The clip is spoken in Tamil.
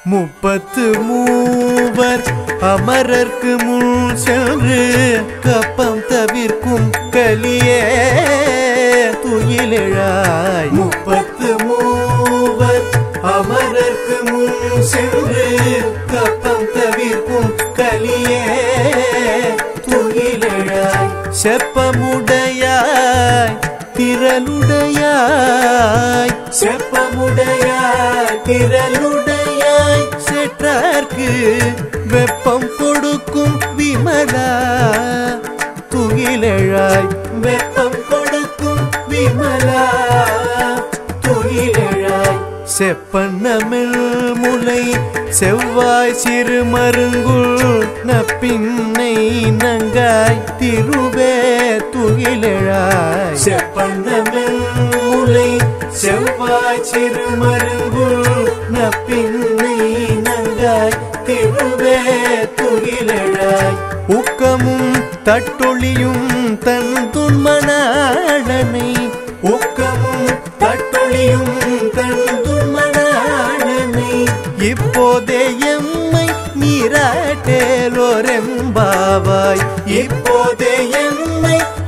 33 அமரர்க்கு முன் சென்று கப்பம் தவிர்க்கும் கலியே துயிலெழாய் 33 அமரர்க்கு முன் சென்று கப்பம் தவிர்க்கும் கலியே துயிலெழாய் செப்பமுடையாய் திரளுடையாய் செப்பமுடையாய் திரளுடையாய் செற்றார்க்கு வெப்பம் கொடுக்கும் விமலா துயிலெழாய் வெப்பம் கொடுக்கும் விமலா துயிலெழாய் செப்பன்னமிழ் முலை செவ்வாய் சிறு மருங்குள் நப்பின்னை நங்காய் திருவே துயிலெழாய் செப்பன்னமிழ் முலை செவ்வாய் சிறு மருங்குள் நப்பின்னை நங்காய் திருவே துயிலெழாய் ஊக்கமும் தட்டொழியும் தன் துன்மனாளனை ஊக்கமும் தட்டொழியும் தன் துன்மனாளனை இப்போதே எம்மை நீராட்டேலோரெம்பாவாய் இப்போதே எம்மை